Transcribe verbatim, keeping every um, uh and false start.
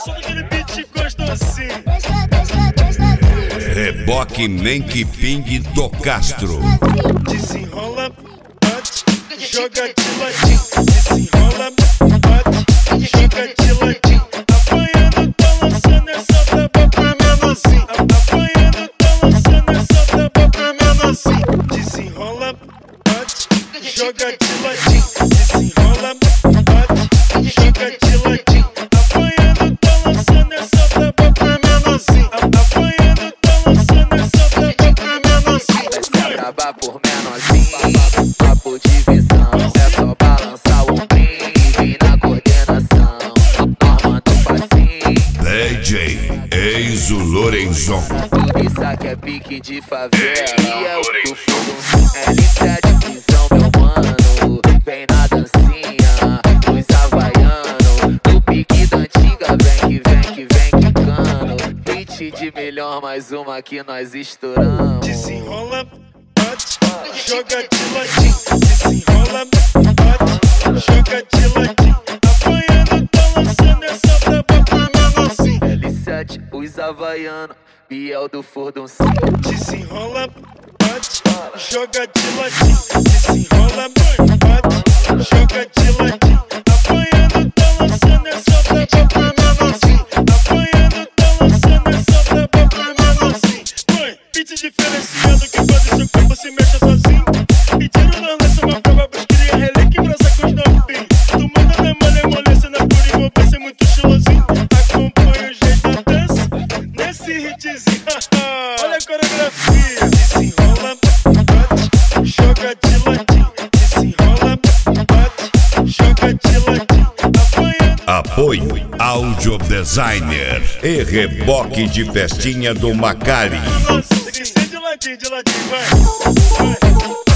Solta aquele beat gostosinho. Reboque Menque Ping do Castro. Desenrola, bate, joga de ladinho. Desenrola, bate, joga de ladinho. Apanhando, tá lançando essa braba pra menorzinho. Apanhando, tá lançando essa braba pra menorzinho. Desenrola, bate, joga de ladinho. Desenrola, bate, joga de ladinho. Apanhando, tá lançando essa braba pra menorzinho. Apanhando, tá lançando essa braba pra menorzinho. Essa braba por menorzinho, papo de visão. É só balançar o ombrinho e vir na coordenação. Normando o passinho. D J Enzo Lorenzon. Tudo isso aqui é pique de favela. E é o que eu fumo. L sete visão, meu mano. Vem na dancinha, os havaianos. O pique da antiga, vem que vem que vem quicando. Hit de melhor, mais uma que nós estouramos. Desenrola, bate, joga de ladinho. Desenrola, bate, joga de ladinho. Apanhando, tá lançando essa braba pra menorzinho. L sete, os havaianos, Biel do Fordoncinho. Desenrola, bate, joga de ladinho. Desenrola, bate, joga de ladinho. Apanhando, tá lançando essa braba pra menorzinho. Apanhando, tá lançando essa braba pra menorzinho. Mãe, beat diferenciado que faz o seu corpo se mexa sozinho. Pediram nós lança uma prova pros cria relíquia e brasa com os novinhos. Tu manda na malemolência, na pura envolvência, muito estilosinho. Acompanha o jeito da dança nesse hitzinho. Olha a coreografia. Desenrola, bate, joga de ladinho. Desenrola, bate, joga de ladinho. Apanhando. Apoio Audio Designer e Reboque de Festinha do Macari. Tem que ser de ladinho, de ladinho, vai. Vai.